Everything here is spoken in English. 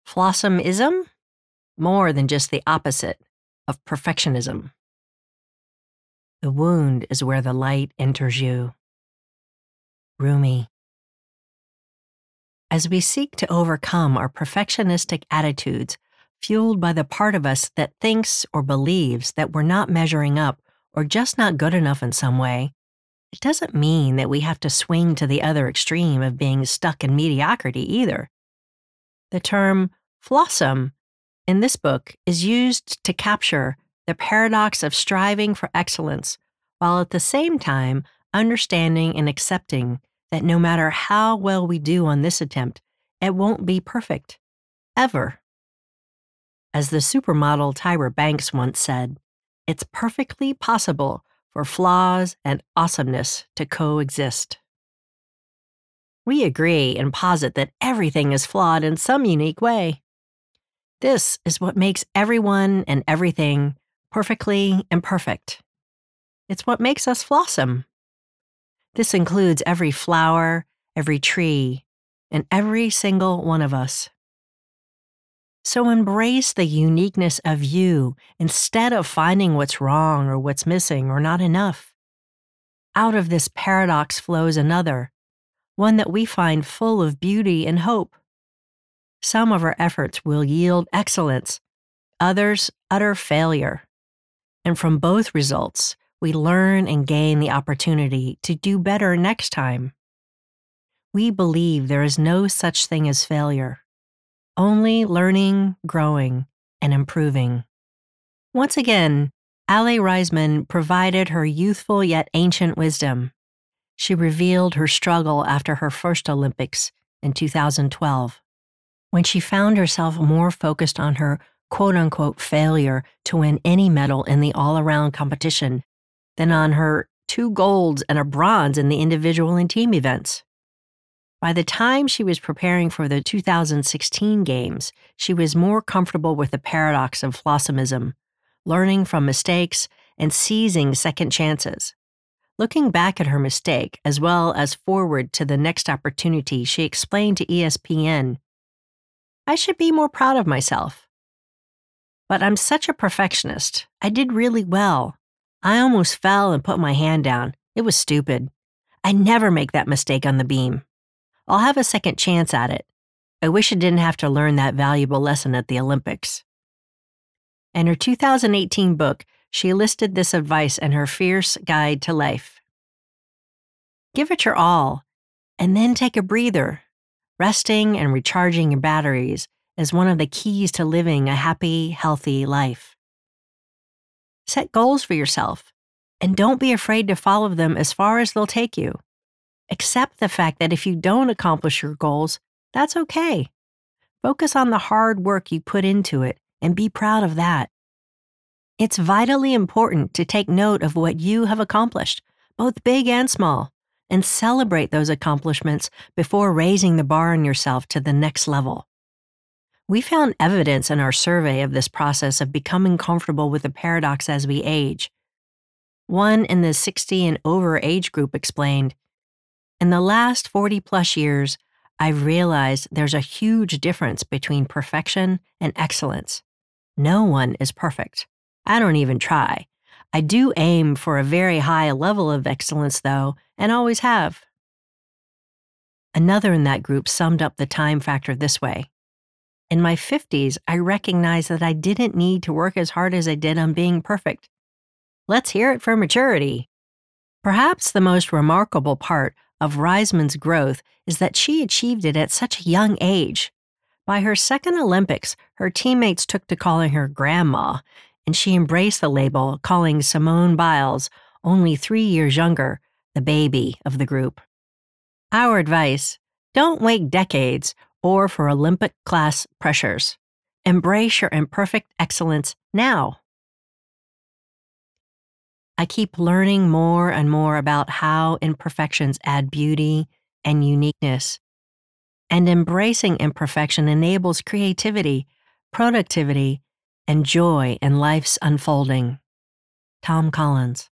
Flossomism? More than just the opposite of perfectionism. The wound is where the light enters you. Rumi. As we seek to overcome our perfectionistic attitudes, fueled by the part of us that thinks or believes that we're not measuring up or just not good enough in some way, it doesn't mean that we have to swing to the other extreme of being stuck in mediocrity either. The term flossom in this book is used to capture the paradox of striving for excellence, while at the same time understanding and accepting that no matter how well we do on this attempt, it won't be perfect. Ever. As the supermodel Tyra Banks once said, it's perfectly possible for flaws and awesomeness to coexist. We agree and posit that everything is flawed in some unique way. This is what makes everyone and everything perfectly imperfect. It's what makes us flossom. This includes every flower, every tree, and every single one of us. So embrace the uniqueness of you instead of finding what's wrong or what's missing or not enough. Out of this paradox flows another, one that we find full of beauty and hope. Some of our efforts will yield excellence, others utter failure. And from both results, we learn and gain the opportunity to do better next time. We believe there is no such thing as failure, only learning, growing, and improving. Once again, Aly Raisman provided her youthful yet ancient wisdom. She revealed her struggle after her first Olympics in 2012, when she found herself more focused on her quote-unquote failure to win any medal in the all-around competition than on her 2 golds and a bronze in the individual and team events. By the time she was preparing for the 2016 Games, she was more comfortable with the paradox of flossomism, learning from mistakes and seizing second chances. Looking back at her mistake, as well as forward to the next opportunity, she explained to ESPN, "I should be more proud of myself. But I'm such a perfectionist. I did really well. I almost fell and put my hand down. It was stupid. I never make that mistake on the beam. I'll have a second chance at it. I wish I didn't have to learn that valuable lesson at the Olympics." In her 2018 book, she listed this advice in her Fierce Guide to Life. Give it your all, and then take a breather. Resting and recharging your batteries is one of the keys to living a happy, healthy life. Set goals for yourself, and don't be afraid to follow them as far as they'll take you. Accept the fact that if you don't accomplish your goals, that's okay. Focus on the hard work you put into it and be proud of that. It's vitally important to take note of what you have accomplished, both big and small, and celebrate those accomplishments before raising the bar on yourself to the next level. We found evidence in our survey of this process of becoming comfortable with the paradox as we age. One in the 60 and over age group explained, "In the last 40-plus years, I've realized there's a huge difference between perfection and excellence. No one is perfect. I don't even try. I do aim for a very high level of excellence, though, and always have." Another in that group summed up the time factor this way. "In my 50s, I recognized that I didn't need to work as hard as I did on being perfect. Let's hear it for maturity." Perhaps the most remarkable part of Raisman's growth is that she achieved it at such a young age. By her second Olympics, her teammates took to calling her grandma, and she embraced the label, calling Simone Biles, only 3 years younger, the baby of the group. Our advice: don't wait decades or for Olympic-class pressures. Embrace your imperfect excellence now. I keep learning more and more about how imperfections add beauty and uniqueness, and embracing imperfection enables creativity, productivity, and joy in life's unfolding. Tom Collins.